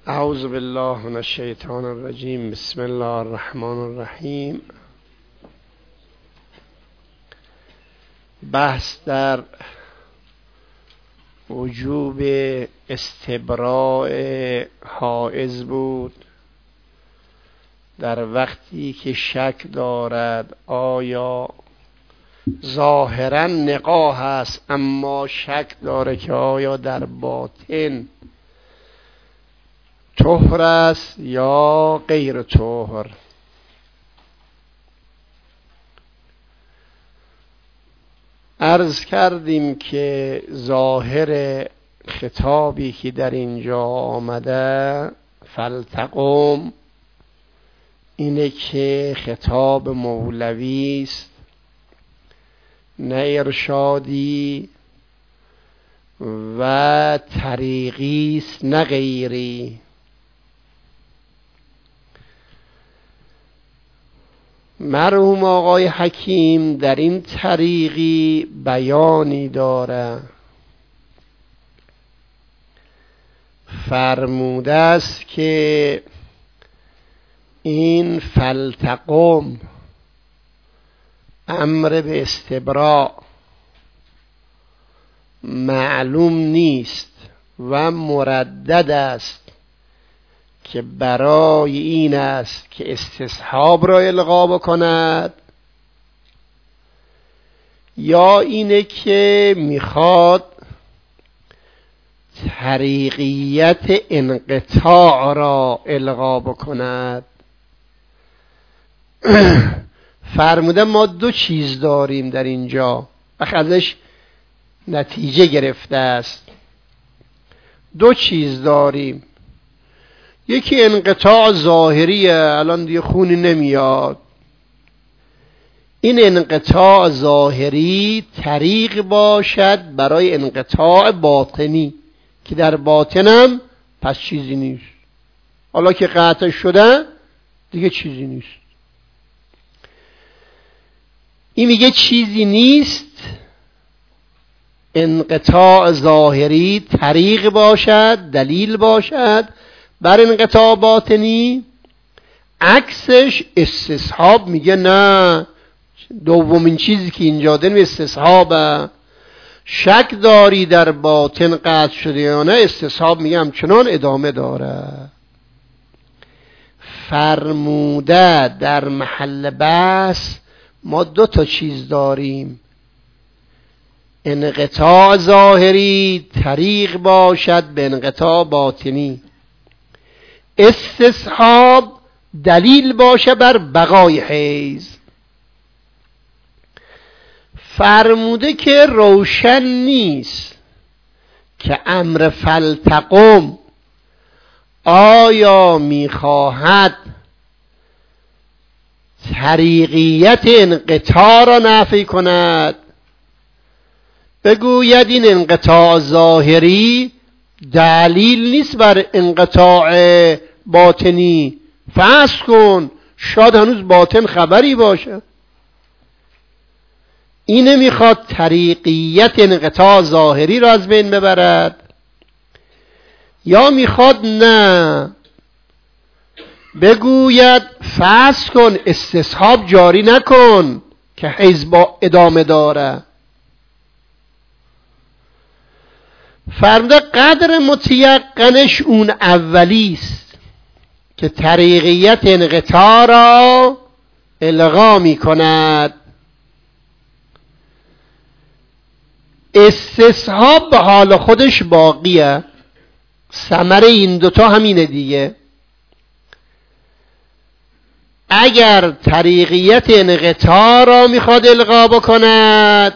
اعوذ بالله من الشیطان الرجیم. بسم الله الرحمن الرحیم. بحث در وجوب استبراء حائض بود در وقتی که شک دارد آیا ظاهرا نقاح است اما شک داره که آیا در باطن طهر است یا غیر طهر. عرض کردیم که ظاهر خطابی که در اینجا آمده فلتقم اینه که خطاب مولوی است، نه ارشادی و طریقی است نه غیری. مرحوم آقای حکیم در این طریقی بیانی داره، فرموده است که این فلتقم امر به استبراء معلوم نیست و مردد است که برای این است که استصحاب را الغا بکند یا اینه که میخواد طریقیت انقطاع را الغا بکند. فرموده ما دو چیز داریم در اینجا و ازش نتیجه گرفته است. دو چیز داریم، یکی انقطاع ظاهریه، الان دیگه خونی نمیاد. این انقطاع ظاهری طریق باشد برای انقطاع باطنی که در باطنم پس چیزی نیست، حالا که قطع شده دیگه چیزی نیست. این میگه چیزی نیست، انقطاع ظاهری طریق باشد، دلیل باشد بر انقطاع باطنی. عکسش استصحاب میگه نه، دومین چیزی که اینجا داریم استصحابه. شک داری در باطن قطع شده یا نه، استصحاب میگه همچنان ادامه داره. فرموده در محل بحث ما دو تا چیز داریم، انقطاع ظاهری طریق باشد به انقطاع باطنی، استصحاب دلیل باشه بر بقای حیض. فرموده که روشن نیست که امر فلتقم آیا میخواهد طریقیت انقطاع را نفی کند، بگوید این انقطاع ظاهری دلیل نیست بر انقطاع باطنی، فرض کن شاید هنوز باطن خبری باشه. اینه میخواد طریقیت انقطاع ظاهری را از بین ببرد، یا میخواد نه بگوید فرض کن استصحاب جاری نکن که حیض با ادامه داره. فرموده قدر متیقنش اون اولیست که طریقیت انقطاع را الغا می کند. استصحاب به حال خودش باقیه، ثمره این دوتا همینه دیگه. اگر طریقیت انقطاع را میخواد الغا بکند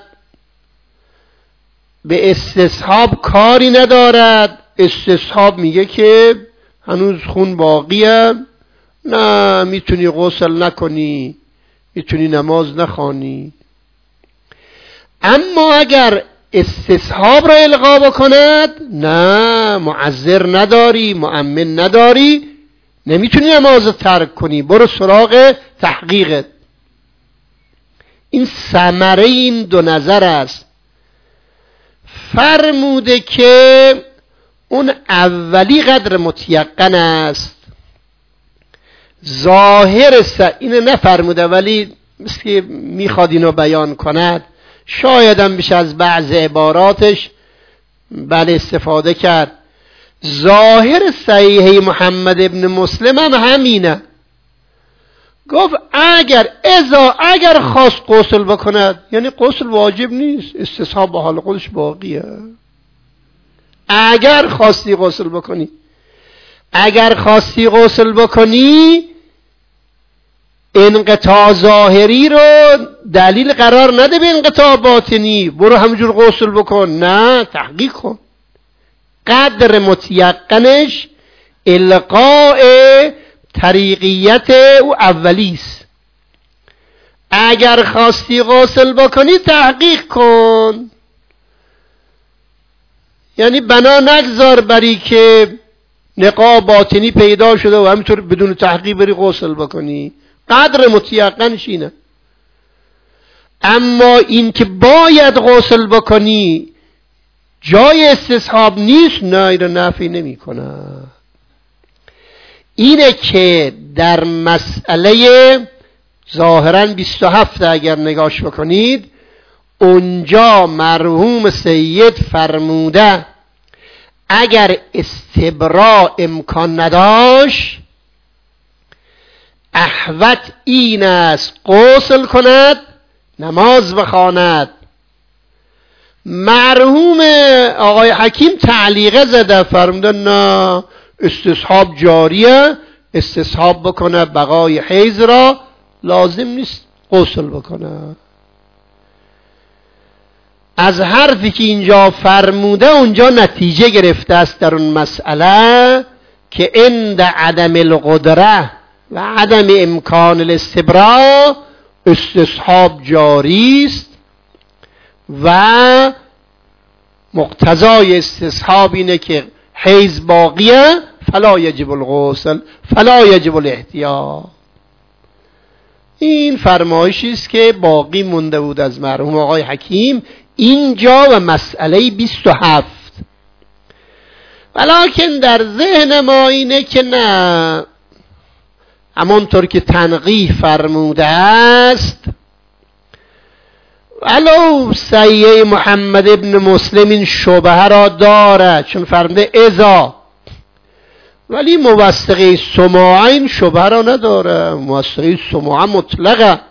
به استصحاب کاری ندارد. استصحاب میگه که هنوز خون باقیه، نه میتونی غسل نکنی، میتونی نماز نخوانی. اما اگر استصحاب را الغا بکند، نه معذر نداری، مؤمن نداری، نمیتونی نماز ترک کنی، برو سراغ تحقیقت. این ثمره این دو نظر است. فرموده که اون اولی قدر متیقن است. ظاهر اینو نفرموده ولی مثل که میخواد اینو بیان کند، شاید هم بشه از بعض عباراتش بله استفاده کرد. ظاهر صحیح محمد ابن مسلم هم همینه. گفت اگر خواست غسل بکند، یعنی غسل واجب نیست، استصحاب به حال خودش باقیه. اگر خواستی غسل بکنی انقطاع ظاهری رو دلیل قرار نده به انقطاع باطنی، برو همونجور غسل بکن. نه، تحقیق کن. قدر متیقنش القاء طریقیت او اولیست. اگر خواستی غسل بکنی تحقیق کن، یعنی بنا نگذار بری که نقاء باطنی پیدا شده و همینطور بدون تحقیق بری غسل بکنی. قدر متیقنش اینه. اما این که باید غسل بکنی جای استصحاب نیست، نه، این رو نفی نمی کنه. اینه که در مسئله ظاهراً 27 اگر نگاش بکنید، اونجا مرحوم سید فرموده اگر استبرا امکان نداشت احوط این است غسل کند، نماز بخواند. مرحوم آقای حکیم تعلیقه زده، فرموده نه، استصحاب جاریه، استصحاب بکنه، بقای حیض را لازم نیست غسل بکنه. از حرفی که اینجا فرموده اونجا نتیجه گرفته است در اون مسئله که عند عدم القدره و عدم امکان الاستبراء استصحاب جاری است و مقتضای استصحاب اینه که حیض باقیه، فلا یجب الغسل فلا یجب الاحتیاط. این فرمایشی است که باقی مونده بود از مرحوم آقای حکیم اینجا و مسئله 27. ولکن در ذهن ما اینه که نه، همانطور که تنقیح فرموده است، ولو صحیح محمد ابن مسلم این شبهه را داره، چون فرموده ازا، ولی موثقه سماعه این شبهه را نداره. موثقه سماعه مطلقه.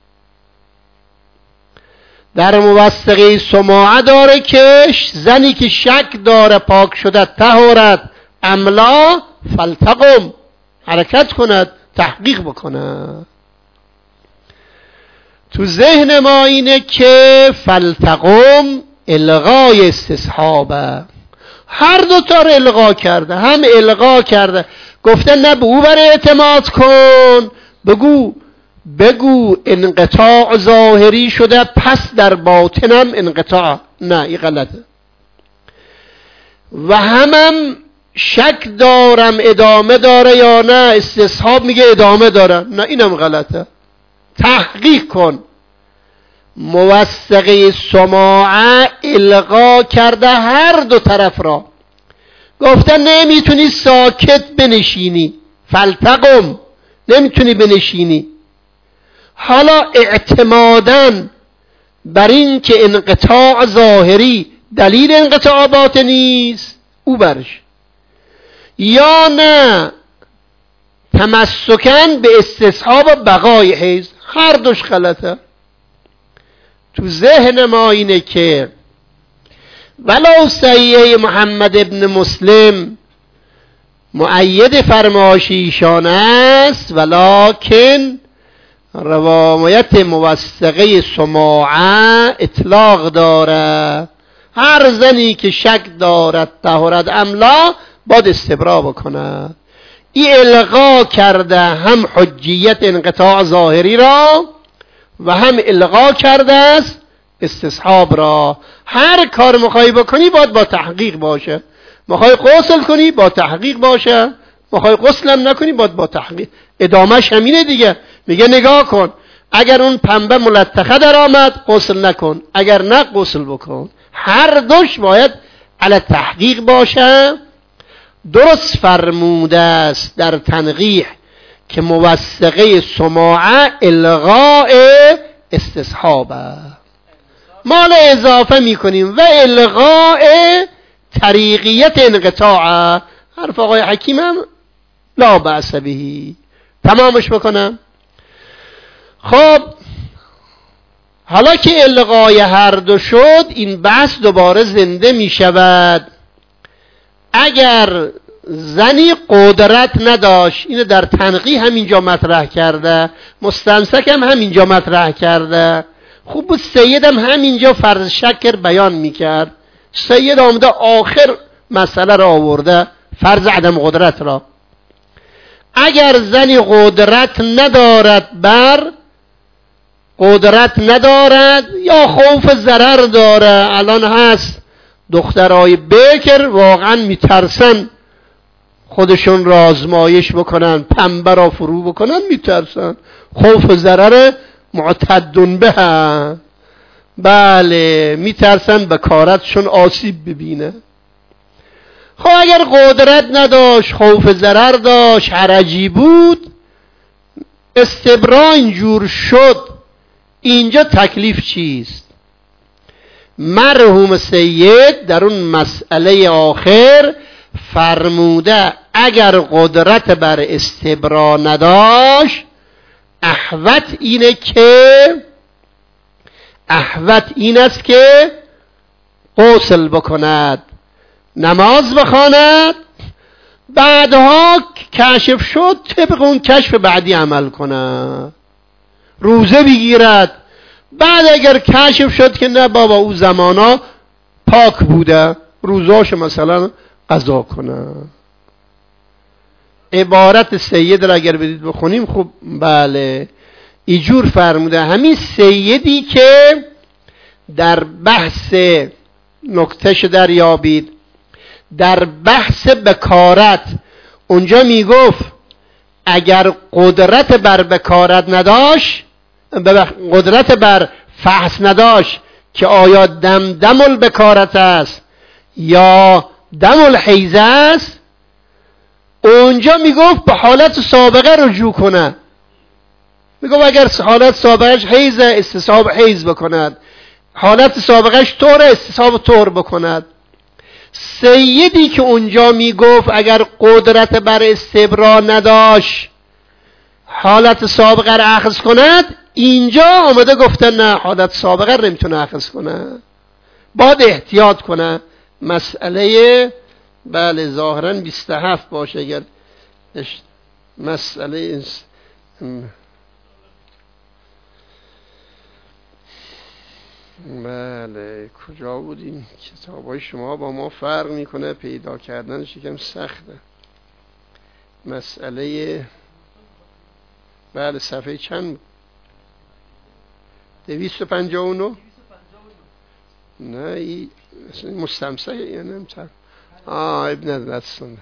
در موثقه سماعه داره که زنی که شک داره پاک شده طهارت املا فلتقم، حرکت کند، تحقیق بکنه. تو ذهن ما اینه که فلتقم الغای استصحابه. هر دو تا رو الغا کرده، هم الغا کرده گفته نه به او برای اعتماد کن، بگو انقطاع ظاهری شده پس در باطنم انقطاع. نه، این غلطه. و هم شک دارم ادامه داره یا نه، استصحاب میگه ادامه داره. نه، اینم غلطه. تحقیق کن. موثقه سماعه الغا کرده هر دو طرف را، گفته نمیتونی ساکت بنشینی، فلتقم، نمیتونی بنشینی. حالا اعتماداً بر این که انقطاع ظاهری دلیل انقطاع باطنی است، او برش، یا نه تمسکن به استصحاب بقای حیض، هر دوش غلطه. تو ذهن ما اینه که ولو صحیح محمد ابن مسلم مؤید فرمایش ایشان است، ولکن روایت موثقه سماعه اطلاق داره. هر زنی که شک دارد طهارت املا باید استبرا بکنه. این الغا کرده هم حجیت انقطاع ظاهری را و هم الغا کرده است استصحاب را. هر کار مخوای بکنی باید با تحقیق باشه. مخوای غسل کنی با تحقیق باشه، مخوای غسل هم نکنی باید با تحقیق. ادامهش همینه دیگه. میگه نگاه کن، اگر اون پنبه ملتخه در آمد غسل نکن، اگر نه غسل بکن. هر دوش باید علی تحقیق باشه درست فرموده است در تنقیح که موثقه سماعه الغاء استصحابه، مال اضافه میکنیم و الغاء طریقیت انقطاع. حرف آقای حکیم هم لا بأس بهی. تمامش بکنم. خب حالا که الغای هر دو شد، این بحث دوباره زنده می شود. اگر زنی قدرت نداشت، اینو در تنقیح همینجا مطرح کرده، مستمسک هم همینجا مطرح کرده. خوب بود سید هم همینجا فرض شکر بیان میکرد. سید آمده آخر مسئله را آورده، فرض عدم قدرت را. اگر زنی قدرت ندارد یا خوف ضرر داره، الان هست دخترای بکر واقعا میترسن خودشون را آزمایش بکنن، پنبه را فرو بکنن، میترسن، خوف ضرر معتدن به. بله میترسن به کارتشون آسیب ببینه. خب اگر قدرت نداشت، خوف ضرر داشت، حرجی بود، استبرا اینجور شد، اینجا تکلیف چیست؟ مرحوم سید در اون مسئله آخر فرموده اگر قدرت بر استبرا نداشت، احوط این است که غسل بکند، نماز بخواند، بعدها کشف شد طبق اون کشف بعدی عمل کند، روزه بگیرد. بعد اگر کشف شد که نه بابا او زمانا پاک بوده، روزاشو مثلا قضا کنه. عبارت سید را اگر بدید بخونیم خب بله ایجور فرموده. همین سیدی که در بحث نکتهش دریابید، در بحث بکارت اونجا میگفت اگر قدرت بر بکارت نداشت، قدرت بر فحص نداشت که آیا دم البکارت است یا دم الحیض است، اونجا میگفت به حالت سابقه رجوع کنه. میگفت اگر حالت سابقهش حیض، استصحاب حیض بکند، حالت سابقهش طور، استصحاب طور بکند. سیدی که اونجا میگفت اگر قدرت بر استبرا نداشت حالت سابقه را اخذ کند، اینجا آمده گفتن نه، حالت سابقه را نمیتونه اخذ کنه، باید احتیاط کنه. مسئله بله ظاهرا 27 باشه، اگر مسئله بله کجا بودیم؟ کتابای شما با ما فرق میکنه، پیدا کردنش یکم سخته. مسئله بله صفحه چند؟ 259. نه این مستمسک یا نمیتر ابن الرسول.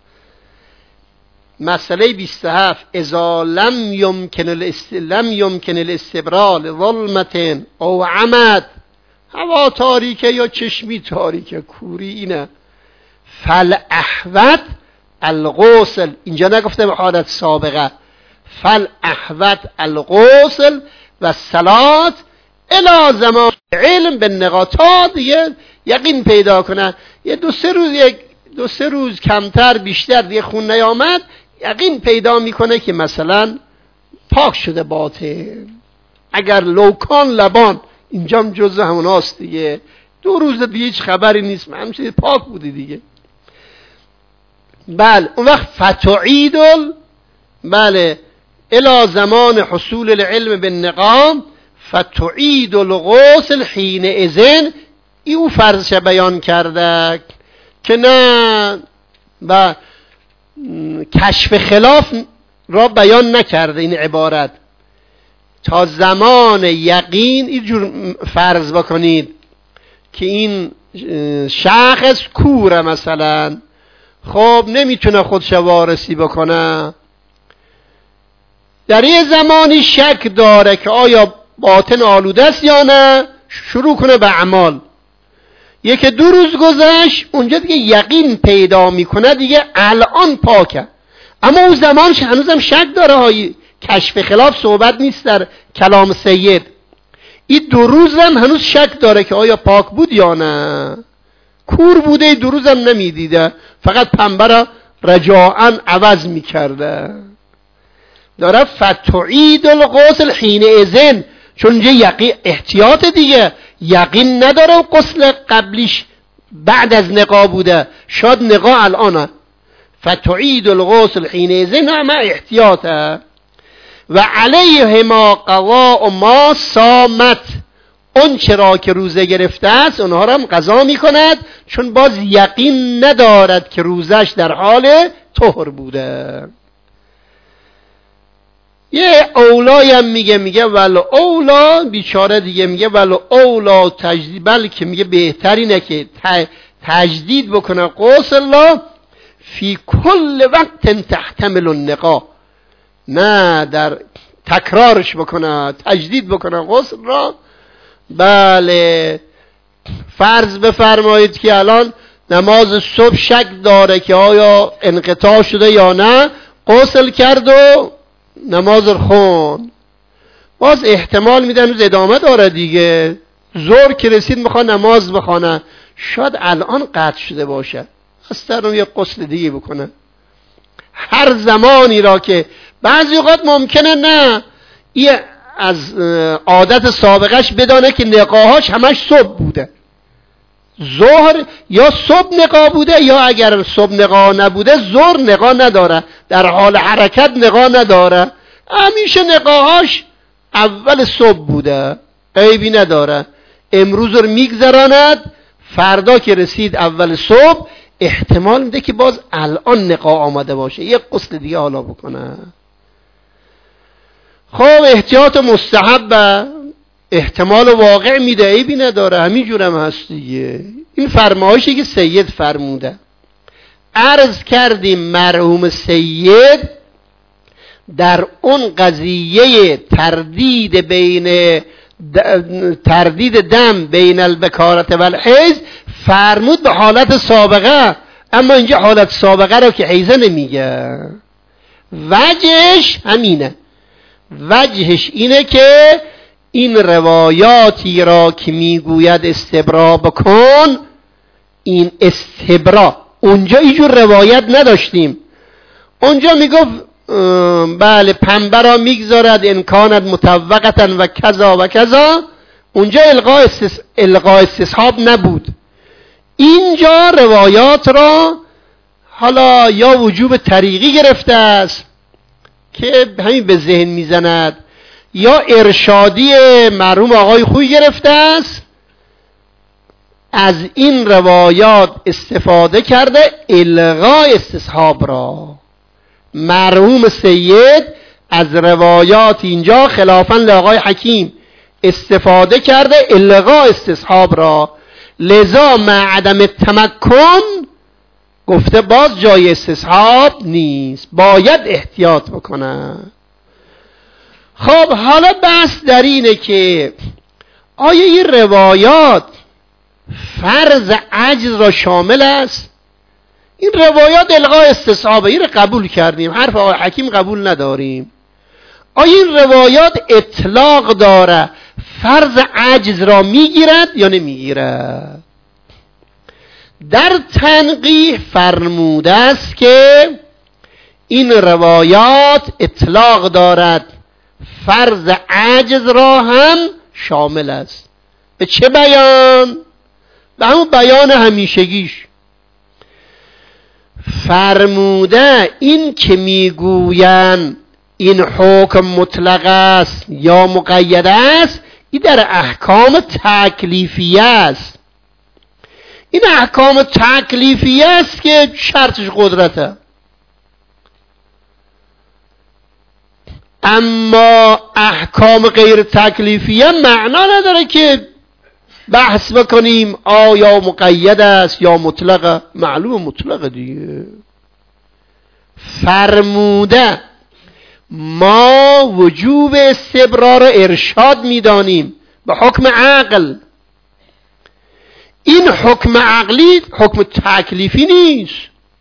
مسئله 27 اذا لم يمكن الاستبرال ظلمت او عمد، هوا تاریکه یا چشمی تاریکه، کوری اینه، فالاحوط الغسل. اینجا نگفته به حالت سابقه، فالاحوط الغسل و الصلاة الی زمان علم به نقاطا دیگه یقین پیدا کنه. یه دو سه روز کمتر بیشتر دیگه خون نیامد، یقین پیدا میکنه که مثلا پاک شده باطن. اگر لوکان لبان، اینجا جزء هموناست دیگه، 2 روز دیگه هیچ خبری نیست، همچنین پاک بودی دیگه. بله اون وقت فتعید بله الی زمان حصول العلم بالنقام فتعید الغسل حین اذن. او فرضش بیان کرده که نه و کشف خلاف را بیان نکرده. این عبارت تا زمان یقین اینجور فرض بکنید که این شخص کوره مثلا، خب نمیتونه خودش وارسی بکنه، در یه زمانی شک داره که آیا باطن آلوده است یا نه، شروع کنه به اعمال. یک 2 روز گذشت، اونجا دیگه یقین پیدا میکنه دیگه الان پاکه، اما اون زمانش هنوزم شک داره های کشف خلاف صحبت نیست در کلام سید. این 2 روز هم هنوز شک داره که آیا پاک بود یا نه. کور بوده 2 روز هم نمیدیده، فقط پنبه را رجاعاً عوض میکرده. داره فتعید الغسل حین اذن، چون اینجا یقین احتیاط دیگه، یقین نداره و غسل قبلیش بعد از نقا بوده، شاید نقا الانه. فتعید الغسل حین اذن همه احتیاطه. و علیه ما قضاء ما صامت، اون چرا که روزه گرفته است اونها را هم قضا میکند، چون باز یقین ندارد که روزش در حال طهر بوده. یه اولایی هم میگه ولو اولا، بیچاره دیگه میگه ولو اولا تجدید، بلکه میگه بهترینه که تجدید بکنه غسل را فی کل وقت تحتمل النقا، نه در تکرارش بکنه، تجدید بکنه غسل را. بله فرض بفرمایید که الان نماز صبح شک داره که آیا انقطاع شده یا نه، غسل کرد و نماز رو خون، باز احتمال میدن روز ادامه داره دیگه. ظهر که رسید میخواد نماز بخونه، شاید الان قطع شده باشه، اصلا رو یه غسل دیگه بکنه. هر زمانی را که بعضی اوقات ممکنه نه این از عادت سابقش بدانه که نقاهاش همش صبح بوده، ظهر یا صبح نقا بوده، یا اگر صبح نقا نبوده ظهر نقا نداره، در حال حرکت نقا نداره، همیشه نقاهاش اول صبح بوده، عیبی نداره. امروز رو میگذراند، فردا که رسید اول صبح احتمال میده که باز الان نقا آمده باشه، یک غسل دیگه حالا بکنه. خب احتیاط مستحبه، احتمال واقع میده، عیبی نداره، همین جورم هست دیگه. این فرمایشی که سید فرموده. عرض کردیم مرحوم سید در اون قضیه تردید دم بین البکارت و الحیض فرمود به حالت سابقه، اما اینجا حالت سابقه رو که حیضه نمیگه. وجهش همینه، وجهش اینه که این روایاتی را که میگوید استبرا بکن، این استبرا اونجا اینجور روایت نداشتیم. اونجا میگفت بله پنبه را میگذارد انکانت مطوقتا و کذا و کذا، اونجا القاء استصحاب نبود. اینجا روایات را حالا یا وجوب طریقی گرفته است که همین به ذهن میزند، یا ارشادی مرحوم آقای خوی گرفته است، از این روایات استفاده کرده الغاء استصحاب را. مرحوم سید از روایات اینجا خلافاً لآقای حکیم استفاده کرده الغاء استصحاب را، لذا مع عدم تمکن گفته باز جای استصحاب نیست، باید احتیاط بکنه. خب حالا بحث در اینه که آیا این روایات فرض عجز را شامل است؟ این روایات الغاء استصحابه، این رو قبول کردیم، حرف آقای حکیم قبول نداریم. آیا این روایات اطلاق داره فرض عجز را میگیرد یا نمیگیرد؟ در تنقیح فرموده است که این روایات اطلاق دارد فرض عجز را هم شامل است. به چه بیان؟ به همون بیان همیشگیش. فرموده این که میگوین این حکم مطلق است یا مقید است، این در احکام تکلیفیه است. این احکام تکلیفیه است که شرطش قدرته. اما احکام غیر تکلیفیه معنا نداره که بحث بکنیم آیا مقید است یا مطلقه، معلوم مطلقه دیگه. فرموده ما وجوب استبرار ارشاد میدانیم به حکم عقل. این حکم عقلی حکم تکلیفی نیست.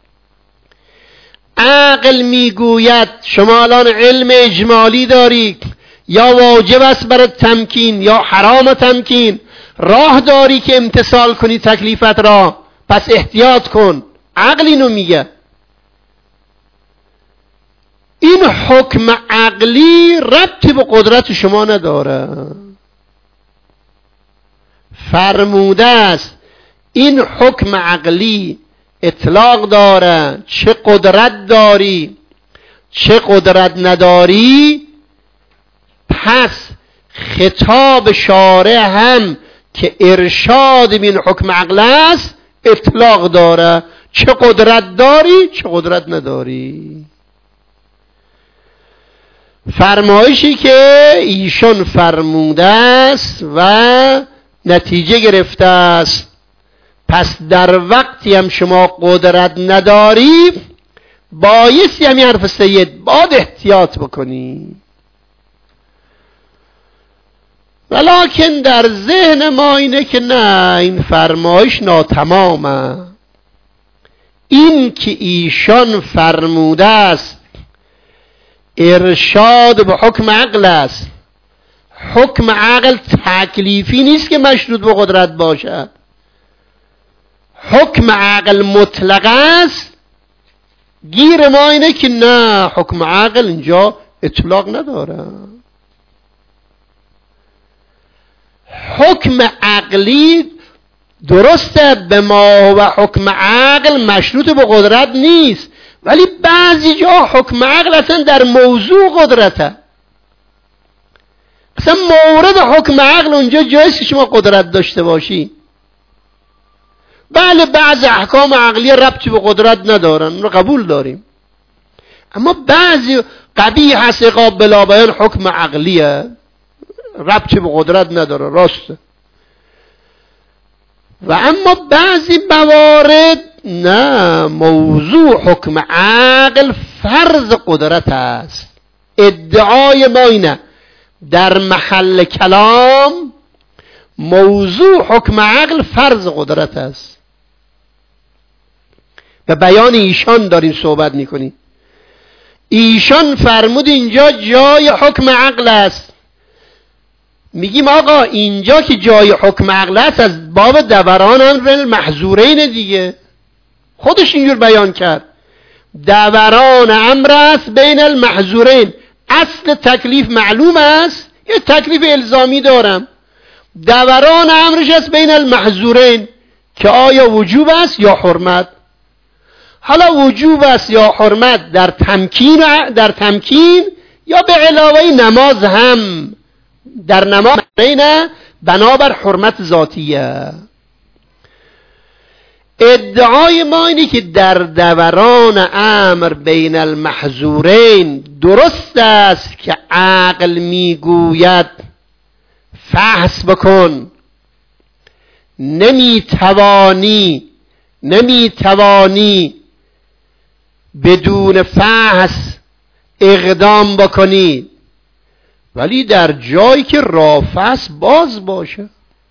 عقل میگوید شما الان علم اجمالی داری، یا واجب است برای تمکین یا حرام تمکین، راه داری که امتثال کنی تکلیفت را، پس احتیاط کن. عقل اینو میگه. این حکم عقلی ربطی به قدرت شما نداره. فرموده است این حکم عقلی اطلاق داره، چه قدرت داری چه قدرت نداری. پس خطاب شارع هم که ارشاد بین حکم عقل است اطلاق داره، چه قدرت داری چه قدرت نداری. فرمایشی که ایشان فرموده است و نتیجه گرفته است، پس در وقتی هم شما قدرت نداری بایستی همین حرف سید باید احتیاط بکنی. ولکن در ذهن ما اینه که نه، این فرمایش ناتمامه. این که ایشان فرموده است ارشاد به حکم عقل است، حکم عقل تکلیفی نیست که مشروط به قدرت باشد. حکم عقل مطلق است. گیر ما اینه که نه، حکم عقل اینجا اطلاق نداره. حکم عقلی درسته به ما و حکم عقل مشروط به قدرت نیست، ولی بعضی جا حکم عقل اصلا در موضوع قدرته. اصلا مورد حکم عقل اونجا جاییست که شما قدرت داشته باشی. بله بعض احکام عقلی ربطی به قدرت ندارن، اون رو قبول داریم، اما بعضی قبیح هست عقاب بلا بیان حکم عقلیه، ربطی به قدرت نداره، راسته. و اما بعضی موارد نه، موضوع حکم عقل فرض قدرت است. ادعای ما اینه در محل کلام موضوع حکم عقل فرض قدرت است. به بیان ایشان داریم صحبت میکنیم. ایشان فرمود اینجا جای حکم عقل است. میگیم آقا اینجا که جای حکم عقل است از باب دوران امر محظورین دیگه، خودش اینجور بیان کرد. دوران امر است بین المحظورین. اصل تکلیف معلوم است، یه تکلیف الزامی دارم، دوران امرش است بین المحظورین که آیا وجوب است یا حرمت. حالا وجوب است یا حرمت در تمکین یا به علاوه نماز هم. در نماز نه بنابر حرمت ذاتیه. ادعای ما اینه که در دوران امر بین المحظورین درست است که عقل میگوید فحص بکن، نمیتوانی بدون فحص اقدام بکنی، ولی در جایی که رافض باز باشه.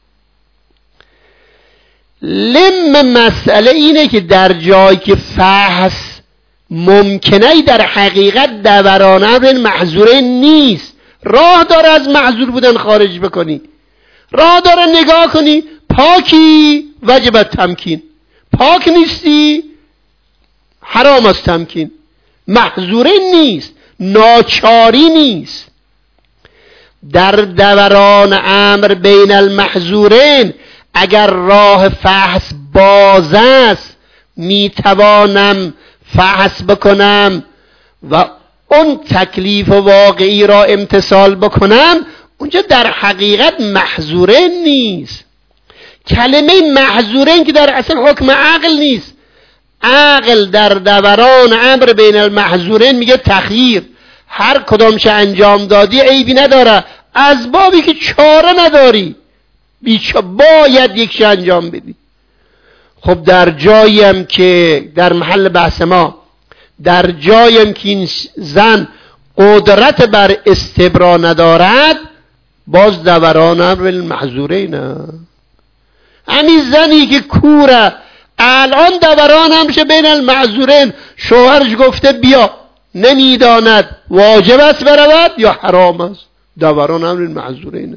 مسئله اینه که در جایی که فحص ممکنه در حقیقت دوران امر محظورین نیست. راه داره از محظور بودن خارج بکنی، راه داره نگاه کنی پاکی وجب تمکین، پاک نیستی حرام است تمکین. محظورین نیست، ناچاری نیست. در دوران امر بین المحظورین اگر راه فحص باز است میتوانم فحص بکنم و اون تکلیف واقعی را امتثال بکنم، اونجا در حقیقت محظورین نیست. کلمه محظورین که در اصل حکم عقل نیست. عقل در دوران امر بین المحظورین میگه تخییر، هر کدامش انجام دادی عیبی نداره، از بابی که چاره نداری باید یکش انجام بدی. خب در جاییم که در محل بحث ما، در جاییم که این زن قدرت بر استبرا ندارد، باز دوران امر المحظورین. همین زنی که کوره الان دوران همشه بین المعذورین، شوهرش گفته بیا، نمیداند واجب است برود یا حرام است، دوران همین معذورین.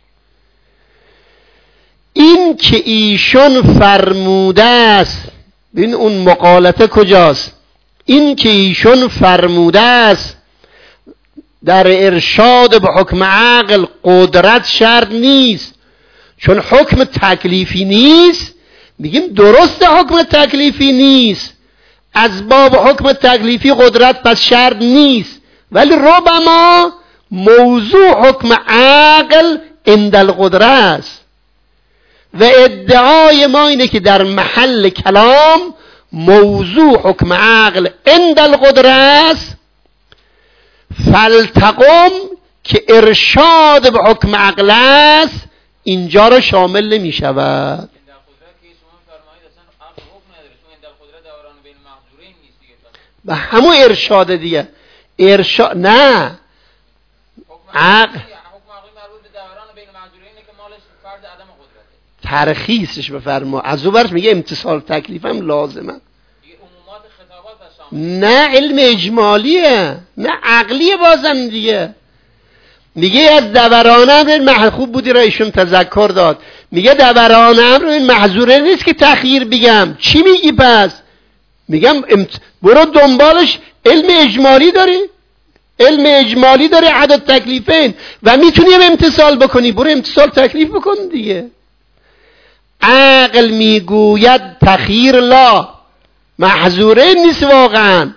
این که ایشون فرموده است، ببین اون مقالطه کجاست، این که ایشون فرموده است در ارشاد به حکم عقل قدرت شرط نیست، چون حکم تکلیفی نیست. میگیم درست حکم تکلیفی نیست، از باب حکم تکلیفی قدرت پس شرط نیست، ولی ربما موضوع حکم عقل عند القدره است و ادعای ما اینه که در محل کلام موضوع حکم عقل عند القدره است. فلتقم که ارشاد به حکم عقل است اینجا رو شامل نمی شود. و همون ارشاد دیگه، ارشاد نه عقل ترخیصش بفرما، از اون برش میگه امتصال تکلیف هم لازمه، نه علم اجمالیه نه عقلیه بازم دیگه. میگه از دوران امر خوب بودی را ایشون تذکر داد، میگه دوران امر این محظوره نیست که تخییر بگم. چی میگی پس؟ میگم برو دنبالش، علم اجمالی داری، علم اجمالی داری عدد تکلیفین و میتونی امتصال بکنی، برو امتصال تکلیف بکن دیگه. عقل میگوید تخییر لا، محظوره نیست واقعا،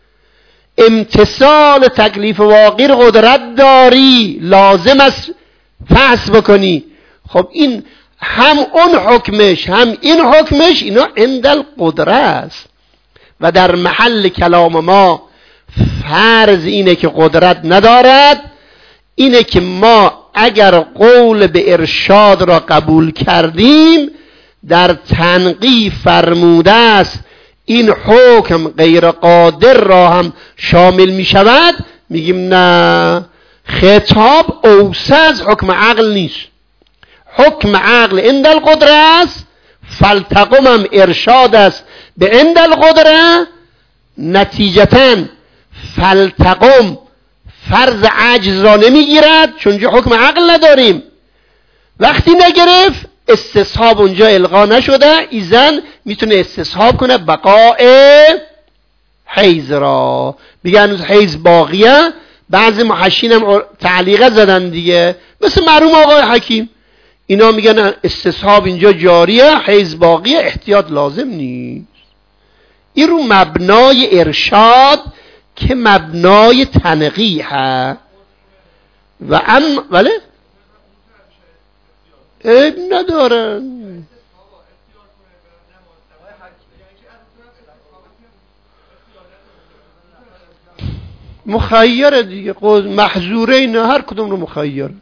امتصال تکلیف واقعی قدرت داری، لازم است فحص بکنی. خب این هم اون حکمش هم این حکمش اینا عند القدره است و در محل کلام ما فرض اینه که قدرت ندارد، اینه که ما اگر قول به ارشاد را قبول کردیم در تنقیح فرموده است این حکم غیر قادر را هم شامل می شود، میگیم نه، خطاب اوسع از حکم عقل نیست، حکم عقل عند القدره است، فلتقم هم ارشاد است به عند القدره، نتیجتاً فلتقم فرض عجز را نمیگیرد چون جا حکم عقل نداریم. وقتی نگرفت استصحاب اونجا القا نشده، ایزن میتونه استصحاب کنه بقاء حیز را، بگن حیز باقیه. بعضی محشین هم تعلیقه زدن دیگه، مثل مرحوم آقای حکیم، اینا میگن استصحاب اینجا جاریه، حیز باقیه، احتیاط لازم نیست. این رو مبنای ارشاد که مبنای تنقیح و ولی عیب ندارن، مخیره دیگه، محظوره اینا هر کدوم رو مخیره،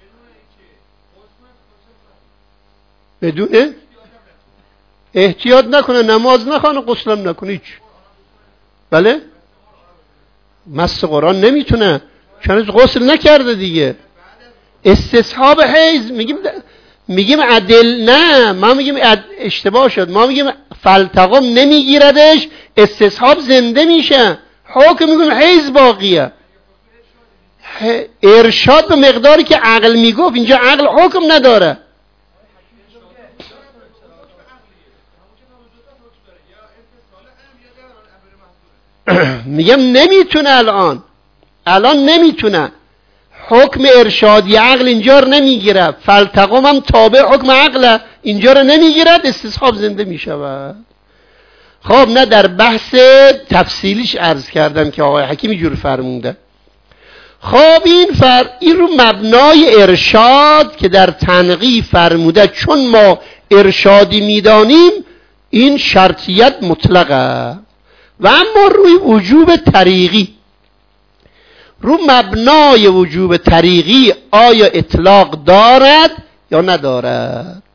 بدونه احتیاط نکنه، نماز نخونه، غسلم نکنه، هیچ. بله مس قرآن نمیتونه چون غسل نکرده دیگه. استصحاب حیز میگیم عدل، نه ما میگیم اشتباه شد، ما میگیم فلتقم نمیگیردش، استصحاب زنده میشه، حکم میگیم حیز باقیه. ارشاد به مقداری که عقل میگفت، اینجا عقل حکم نداره. میگم نمیتونه، الان نمیتونه، حکم ارشادی عقل اینجا رو نمیگیره، فلتقم هم تابع حکم عقل اینجا رو نمیگیرد، استصحاب زنده میشود. خب نه در بحث تفصیلیش عرض کردم که آقای حکیمی جور فرمونده. خب این رو مبنای ارشاد که در تنقیح فرموده، چون ما ارشادی میدانیم این شرطیت مطلقه. و اما روی وجوب طریقی، رو مبنای وجوب طریقی آیا اطلاق دارد یا ندارد؟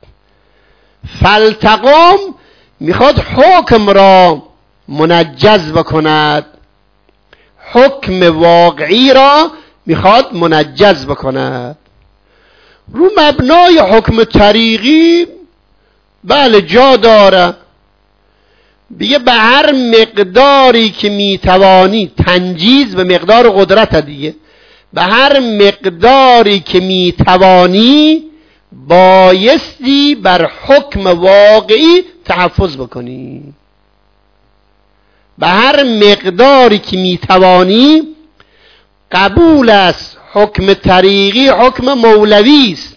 فلتقم میخواد حکم را منجز بکند، حکم واقعی را میخواد منجز بکند. رو مبنای حکم طریقی بله جا داره. بگه به هر مقداری که میتوانی، تنجیز به مقدار قدرت دیگه، به هر مقداری که میتوانی بایستی بر حکم واقعی تحفظ بکنی. به هر مقداری که میتوانی. قبول است حکم طریقی حکم مولوی است،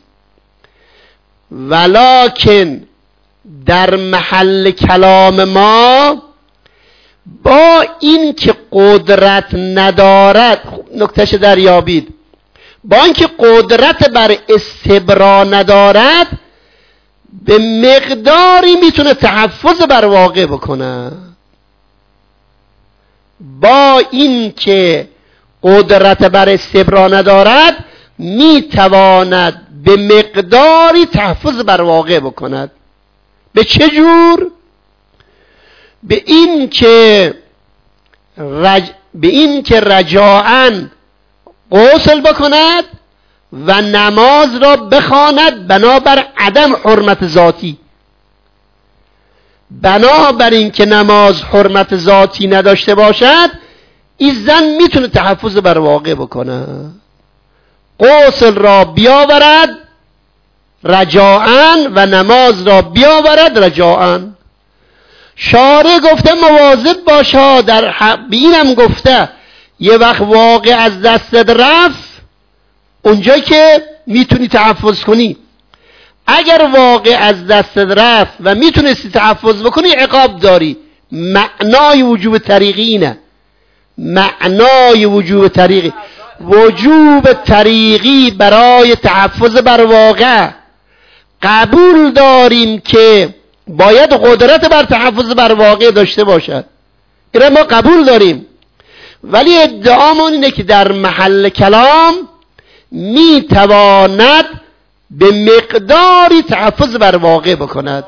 ولکن در محل کلام ما با این که قدرت ندارد، نکتهش دریابید، با اینکه قدرت بر استبرا ندارد به مقداری میتونه تحفظ بر واقع بکنه. با این که قدرت بر استبرا ندارد میتواند به مقداری تحفظ بر واقع بکند. به چه جور؟ به این که رجاءً غسل بکند و نماز را بخواند بنابر عدم حرمت ذاتی. بنابر این که نماز حرمت ذاتی نداشته باشد، این زن میتونه تحفظ بر واقع بکنه. غسل را بیاورد رجاءً و نماز را بیاورد رجاءً. شارع گفته مواظب باشه، در به اینم گفته یه وقت واقع از دستت رفت اونجا که میتونی تحفظ کنی. اگر واقع از دستت رفت و میتونستی تحفظ بکنی عقاب داری. معنای وجوب طریقی اینه. معنای وجوب طریقی، وجوب طریقی برای تحفظ بر واقع قبول داریم که باید قدرت بر تحفظ بر واقع داشته باشد. این ما قبول داریم، ولی ادعامون اینه که در محل کلام میتواند به مقداری تحفظ بر واقع بکند.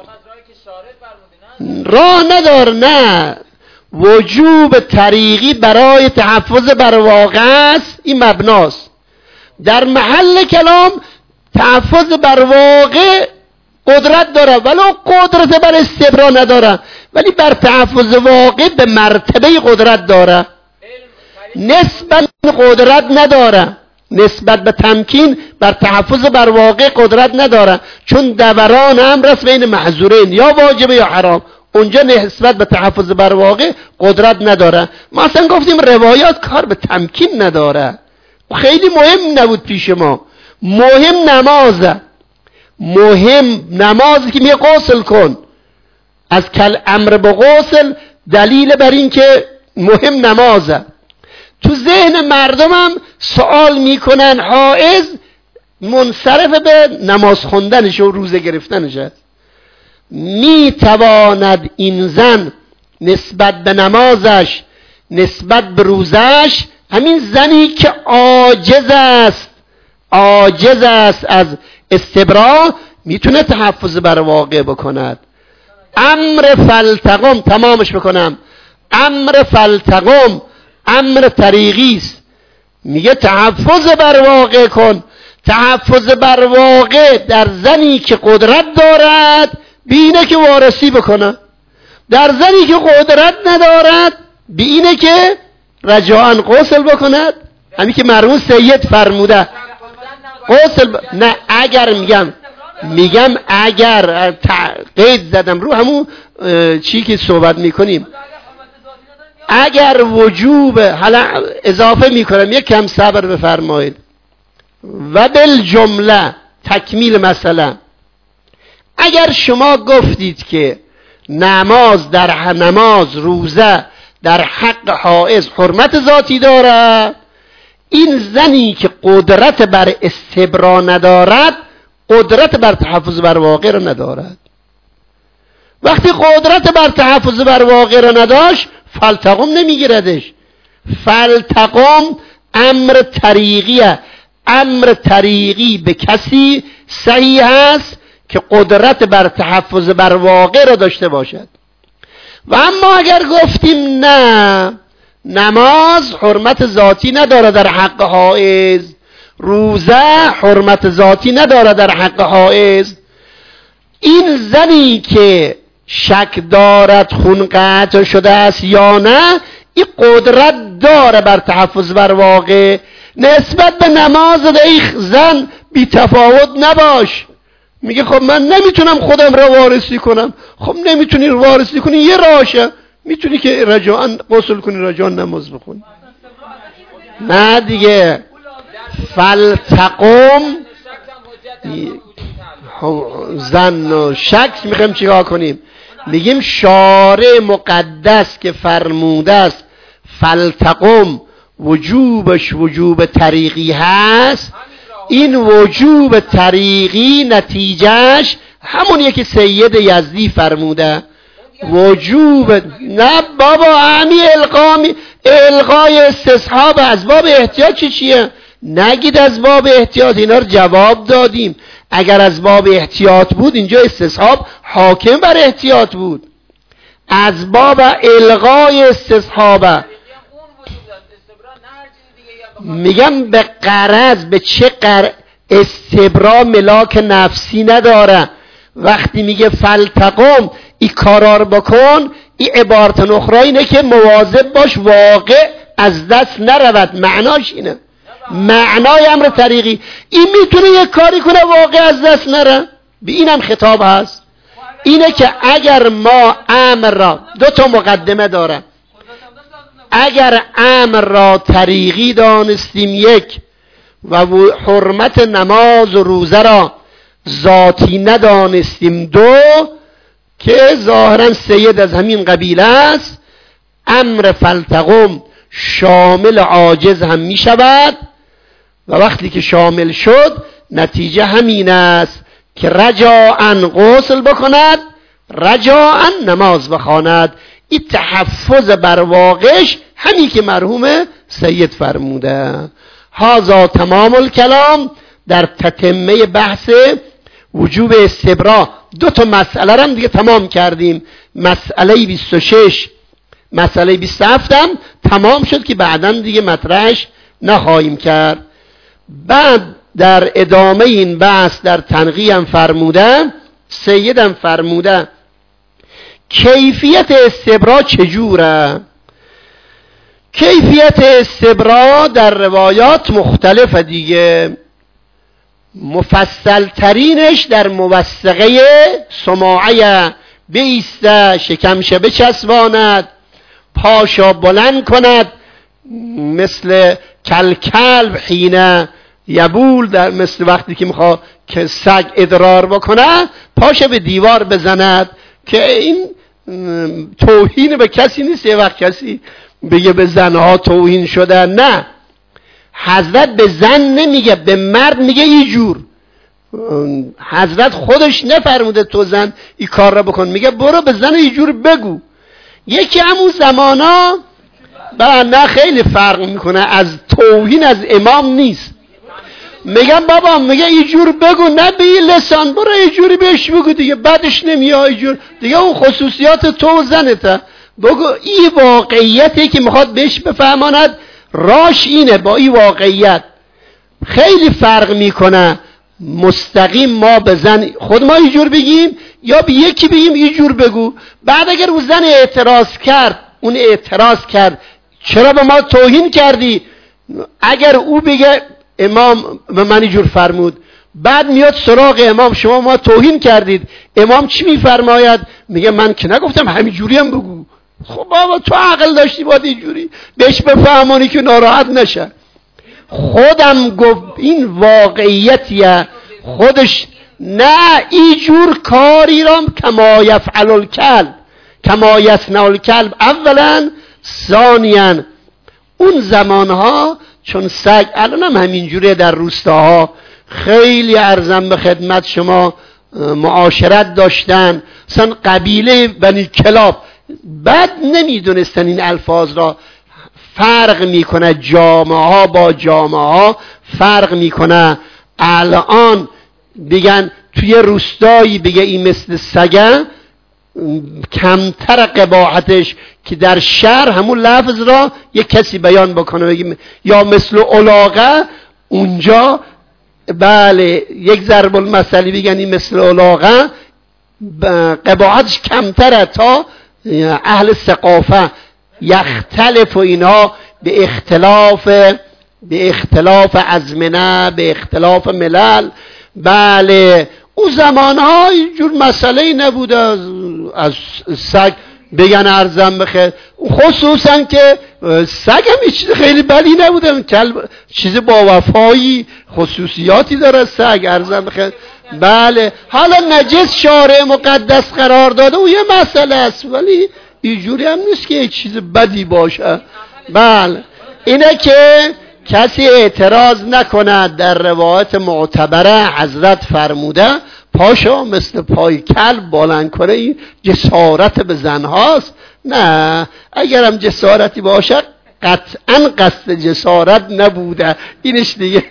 راه ندار. نه، وجوب طریقی برای تحفظ بر واقع است، این مبناست. در محل کلام تحفظ بر واقع قدرت داره، ولو قدرت بر استبرا نداره، ولی بر تحفظ واقع به مرتبه قدرت داره. نسبت قدرت نداره، نسبت به تمکین بر تحفظ بر واقع قدرت نداره، چون دوران امر است بین محظورین، یا واجب یا حرام. اونجا نسبت به تحفظ بر واقع قدرت نداره. ما اصلا گفتیم روایات کار به تمکین نداره. خیلی مهم نبود پیش ما. مهم نمازه. مهم نمازی که میگه غسل کن. از کل امر به غسل دلیل بر این که مهم نمازه. تو ذهن مردمم سوال میکنن حائض منصرف به نماز خوندنش و روزه گرفتنش است. میتواند این زن نسبت به نمازش، نسبت به روزش، همین زنی که عاجز است از استبرا، میتونه تحفظ بر واقع بکند. امر فلتقم، تمامش بکنم، امر فلتقم امر طریقی است. میگه تحفظ بر واقع کن. تحفظ بر واقع در زنی که قدرت دارد بینه که وارسی بکنه. در زنی که قدرت ندارد بینه که رجاءً غسل بکند. همین که مرحوم سید فرموده غسل نه اگر میگم اگر قید زدم رو همون چی که صحبت میکنیم، اگر وجوب، حالا اضافه میکنم یک کم صبر بفرمایید. و بالجمله تکمیل مسئله، اگر شما گفتید که نماز روزه در حق حائض حرمت ذاتی داره، این زنی که قدرت بر استبرا ندارد قدرت بر تحفظ بر واقع را ندارد. وقتی قدرت بر تحفظ بر واقع را نداشت فلتقم نمیگیردش. فلتقم امر طریقیه. امر طریقی به کسی صحیح است که قدرت بر تحفظ بر واقع را داشته باشد. و اما اگر گفتیم نه، نماز حرمت ذاتی نداره در حق حائض، روزه حرمت ذاتی نداره در حق حائض، این زنی که شک دارد خون قطع شده است یا نه، این قدرت داره بر تحفظ بر واقع. نسبت به نماز ای زن بی تفاوت نباش. میگه خب من نمیتونم خودم را وارسی کنم. خب نمیتونی وارسی کنی، یه راشه، میتونی که رجاعاً غسل کنی، رجاعاً نماز بخونی. نه دیگه فلتقم زن و شک میخوایم چیکار کنیم؟ میگیم شارع مقدس که فرموده است فلتقم وجوبش وجوب طریقی هست، این وجوب طریقی نتیجهش همونیه که سید یزدی فرموده وجوب. نه بابا همی القای استصحاب از باب احتیاط چیه؟ نگید از باب احتیاط، اینا رو جواب دادیم. اگر از باب احتیاط بود اینجا استصحاب حاکم بر احتیاط بود. از باب الغای استصحابه میگم به غرض، به چه استبرا ملاک نفسی نداره. وقتی میگه فلتقم این کارار بکن، این عبارت اخرى اینه که مواظب باش واقع از دست نرود. معناش اینه، معنای امر طریقی. این میتونه یک کاری کنه واقع از دست نره، به اینم خطاب هست. اینه که اگر ما امر را، دو تا مقدمه داره، اگر امر را طریقی دانستیم یک، و حرمت نماز و روزه را ذاتی ندانستیم دو، که ظاهرا سید از همین قبیله است، امر فلتقم شامل عاجز هم می شود. و وقتی که شامل شد نتیجه همین است که رجاعاً غسل بکند، رجاعاً نماز بخواند. این تحفظ بر واقعش همین که مرحوم سید فرموده. هذا تمام الکلام در تتمه بحث وجوب استبرا. دو تا مسئله هم دیگه تمام کردیم. مسئله 26 مسئله 27 هم تمام شد که بعداً دیگه مطرحش نخواهیم کرد. بعد در ادامه این بحث در تنقیه فرموده، سیدم فرموده کیفیت استبرا چجوره؟ کیفیت استبرا در روایات مختلفه دیگه. مفصل ترینش در موثقه سماعه بیسته، شکمشه بچسباند، پاشا بلند کند، مثل کلکلب حینه یبول، در مثل وقتی که میخواد که سگ ادرار بکنه پاشا به دیوار بزند. که این توهین به کسی نیست. یه وقت کسی بگه به زنها توهین شده، نه، حضرت به زن نمیگه، به مرد میگه اینجور. حضرت خودش نفرموده تو زن این کار را بکن، میگه برو به زن اینجور بگو. یکی همون زمانا نه خیلی فرق میکنه، از توهین از امام نیست. میگم بابا میگه اینجور بگو، نه به این لسان، برو اینجوری بهش بگو دیگه، بعدش نمیاد اینجور دیگه، اون خصوصیات تو و زنته. بگو این واقعیتی که میخواد بهش بفهماند، راش اینه. با این واقعیت خیلی فرق میکنه. مستقیم ما به زن خود ما اینجور بگیم یا به یکی بگیم اینجور بگو. بعد اگر اون زن اعتراض کرد چرا به ما توهین کردی، اگر او بگه امام به من اینجور فرمود، بعد میاد سراغ امام شما ما توهین کردید، امام چی میفرماید؟ میگه من که نگفتم همینجوری هم بگو. خب بابا تو عقل داشتی باید اینجوری بهش بفهمانی که ناراحت نشه. خودم گفت این واقعیتیه خودش. نه اینجور کاری را کما یفعل الکلب کما یصنع الکلب اولا، ثانیاً اون زمانها چون سگ الان هم همینجوره در روستاها خیلی ارزم به خدمت شما معاشرت داشتن، مثلا قبیله بنی کلاب بعد نمیدونستن این الفاظ را. فرق میکنه جامعه ها با جامعه ها، فرق میکنه. الان بگن توی روستایی بگه این مثل سگه، کمتر قباحتش که در شهر همون لفظ را یک کسی بیان بکنه بگیم یا مثل علاقه، اونجا بله یک ضرب المثلی بگن این مثل علاقه، قباحتش کمتره تا اهل ثقافه یختلف و اینها به اختلاف ازمنه، به اختلاف ملل. بله اون زمانها اینجور مسئله نبوده از سگ بگن ارزم بخیر، خصوصا که سگ هم چیز خیلی بدی نبوده، کلب چیز با وفایی خصوصیاتی داره سگ ارزم بخیر. بله حالا نجس شارع مقدس قرار داده و یه مسئله است، ولی اینجوری هم نیست که چیز بدی باشه. بله اینه که کسی اعتراض نکند در روایت معتبره حضرت فرموده پاشو مثل پای کلب بلند کنه، این جسارت به زنهاست. نه اگرم جسارتی باشه قطعا قصد جسارت نبوده، اینش دیگه.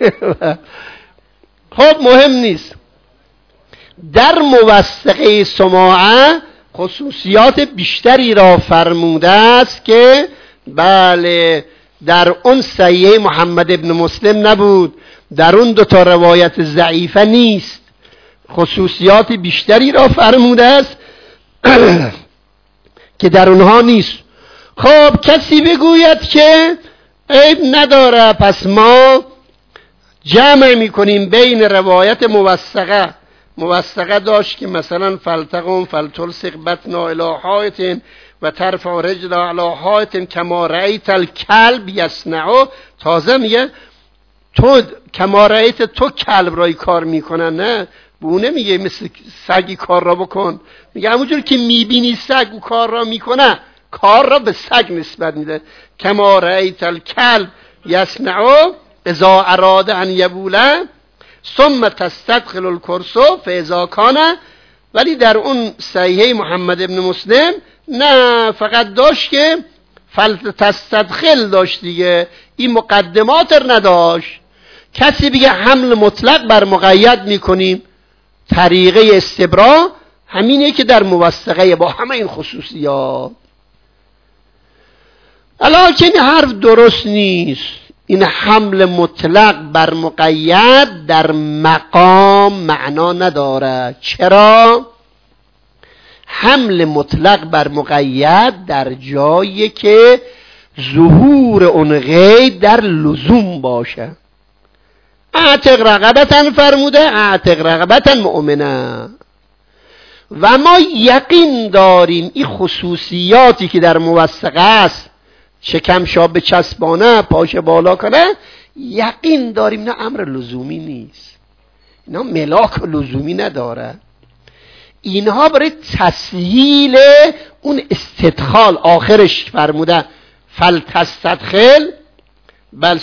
خب مهم نیست. در موثقه سماعه خصوصیات بیشتری را فرموده است که بله در اون صحیح محمد ابن مسلم نبود، در اون دو تا روایت ضعیفه نیست، خصوصیات بیشتری را فرموده است که در اونها نیست. خب کسی بگوید که عیب نداره، پس ما جمع میکنیم بین روایت موثقه داشت که مثلا فلتقم فلتلصق بطنا الی حایط و ترفع رجل علی حایط کما رأیت الکلب یصنع. تازه میگه تو کما رأیت تو کلب رای کار میکنن، نه بونه میگه مثل سگی کار را بکن، میگه همونجور که میبینی سگ و کار را میکنه کار را به سگ نسبت میده. کما رأیت الکلب یصنع اذا اراد ان یبوله ثم تستدخل الکرسو فاذا کان. ولی در اون صحیح محمد ابن مسلم نه، فقط داشت که تستدخل داشت دیگه، این مقدمات نداشت. کسی بگه حمل مطلق بر مقید میکنیم، طریقه استبرا همینه که در موثقه با همه این خصوصیات. البته این حرف درست نیست. این حمل مطلق بر مقید در مقام معنا نداره. چرا؟ حمل مطلق بر مقید در جایی که ظهور اون قید در لزوم باشه. اعتق رقبتن فرموده، اعتق رقبتن مؤمنه. و ما یقین داریم این خصوصیاتی که در موثقه است، شکمشا به چسبانه، پاش بالا کنه، یقین داریم نه امر لزومی نیست، اینا ملاک لزومی نداره. اینها برای تسهیل اون استدخال، آخرش فرموده فلتستدخل بل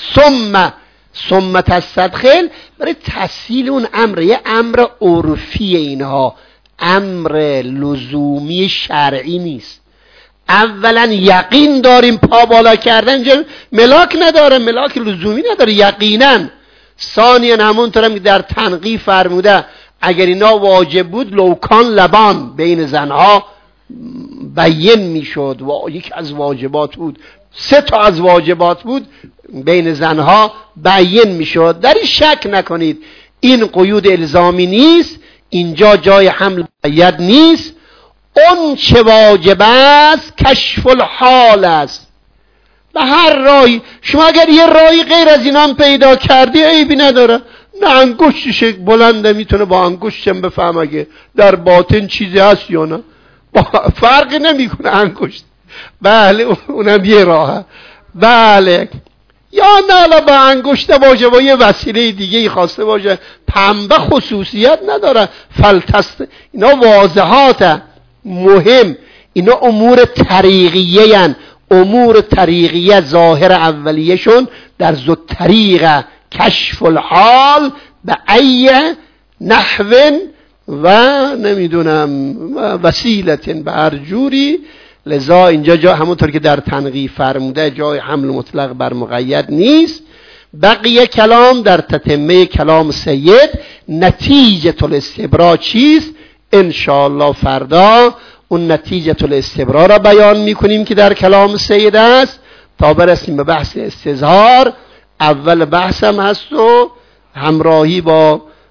ثم تستدخل، برای تسهیل اون امر، یه امر عرفی، اینها امر لزومی شرعی نیست. اولا یقین داریم پا بالا کردن ملاک نداره، ملاک لزومی نداره یقینا. ثانیا همونطور هم که در تنقیح فرموده اگر اینا واجب بود لوکان لبان بین زنها بیان میشد و یک از واجبات بود، 3 تا از واجبات بود بین زنها بیان میشد. در این شک نکنید، این قیود الزامی نیست، اینجا جای حمل مقید نیست. اون چه واجب است کشف الحال است. به هر راهی شما اگر یه راهی غیر از اینان پیدا کردی عیبی نداره. نه انگشتش بلنده میتونه با انگشتم بفهم اگه در باطن چیزی هست یا نه، فرقی نمیکنه انگشت. بله اونم یه راهه. بله یا نه با انگشت باشه با یه وسیله دیگه ای خواسته باشه. پنبه خصوصیت نداره، فلتست اینا واضحاته. مهم اینا امور طریقیه هن. امور طریقیه ظاهر اولیهشون در ذو طریقه کشف الحال به ای نحو و نمیدونم وسیلتن به هر جوری. لذا اینجا جا همونطور که در تنقیح فرموده جای حمل مطلق بر مقید نیست. بقیه کلام در تتمه کلام سید نتیجه الاستبرا چیست؟ انشاءالله فردا اون نتیجه الاستبرا را بیان میکنیم که در کلام سید است تا برسیم به بحث استظهار. اول بحثم هست و همراهی با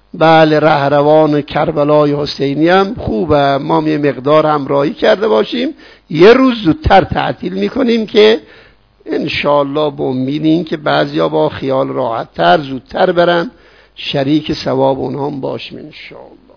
بله رهروان کربلای حسینی هم خوبه، ما یه مقدار همراهی کرده باشیم، یه روز زودتر تعطیل میکنیم که انشاءالله به امید این که بعضیا با خیال راحت تر زودتر برن، شریک ثواب اونها هم باشیم انشاءالله.